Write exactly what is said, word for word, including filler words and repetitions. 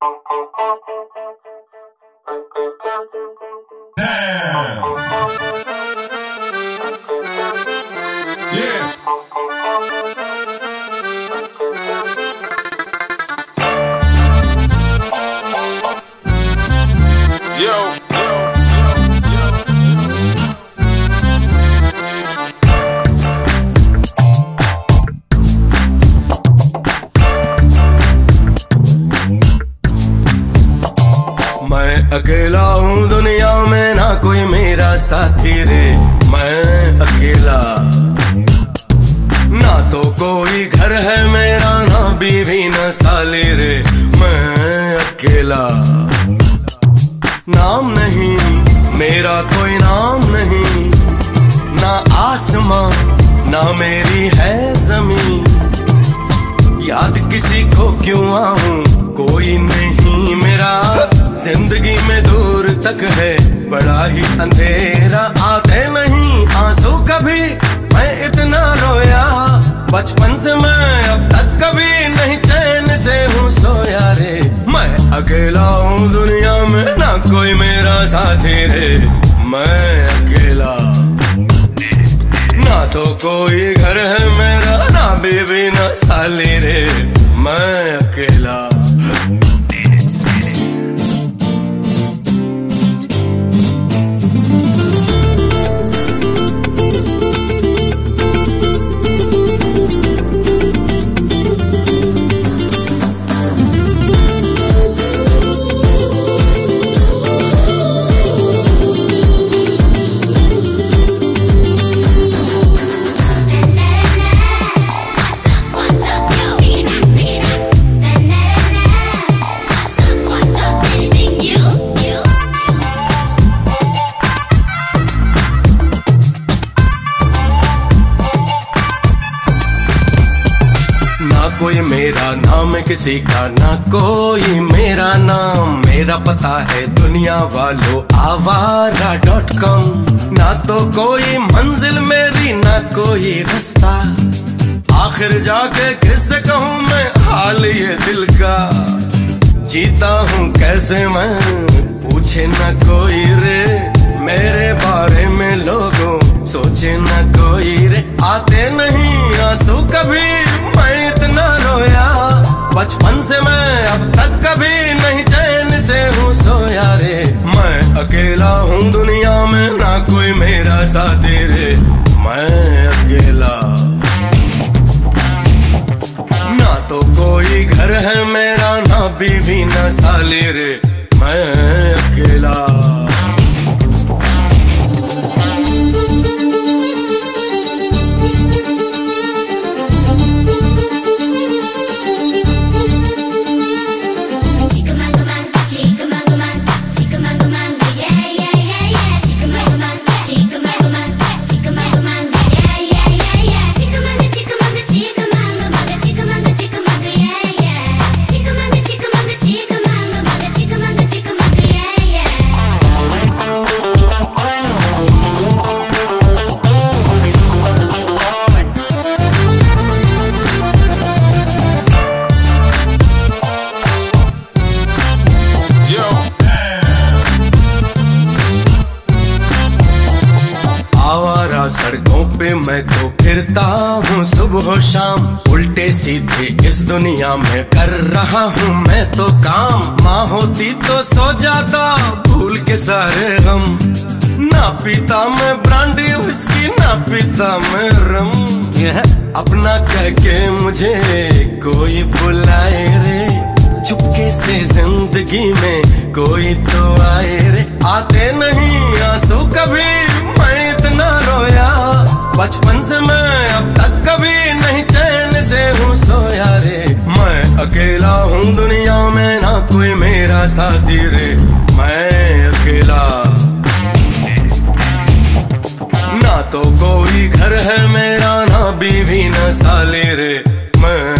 अकेला हूँ दुनिया में, ना कोई मेरा साथी रे। मैं अकेला, ना तो कोई घर है मेरा, ना बीवी न साली रे। मैं अकेला, नाम नहीं मेरा, कोई नाम नहीं, ना आसमां ना मेरी है जमीन। याद किसी को क्यों आऊं, कोई नहीं मेरा। जिंदगी में दूर तक है बड़ा ही अंधेरा। आते नहीं आंसू कभी, मैं इतना रोया बचपन से, मैं अब तक कभी नहीं चैन से हूँ सोया रे। मैं अकेला हूँ दुनिया में, ना कोई मेरा साथी रे। मैं अकेला, ना तो कोई घर है मेरा, ना बीवी ना साली रे। मैं अकेला। कोई मेरा नाम किसी का, ना कोई मेरा नाम। मेरा पता है दुनिया वालों आवारा डॉट कॉम। ना तो कोई मंजिल मेरी, ना कोई रास्ता। आखिर जाके किससे कहूँ मैं हाल ये दिल का। जीता हूँ कैसे मैं, पूछे न कोई रे। मेरे बारे में लोगों सोचे न कोई रे। आते नहीं आंसू कभी, मैं इतना रोया बचपन से, मैं अब तक कभी नहीं चैन से हूँ सोया रे। मैं अकेला हूँ दुनिया में, ना कोई मेरा साथी रे। मैं अकेला, ना तो कोई घर है मेरा, ना बीवी ना साली रे। मैं अकेला। सड़कों पे मैं तो फिरता हूँ सुबह शाम। उल्टे सीधे इस दुनिया में कर रहा हूँ मैं तो काम। माँ होती तो सो जाता भूल के सारे गम। ना पीता मैं ब्रांडी विस्की, ना पीता मैं रम। अपना कह के मुझे कोई बुलाए रे। चुपके से जिंदगी में कोई तो आए रे। आते नहीं आंसू कभी, मैं इतना रोया बचपन से, मैं अब तक कभी नहीं चैन से हूँ सोया रे। मैं अकेला हूँ दुनिया में, ना कोई मेरा साथी रे। मैं अकेला, ना तो कोई घर है मेरा, ना बीवी ना साली रे। मैं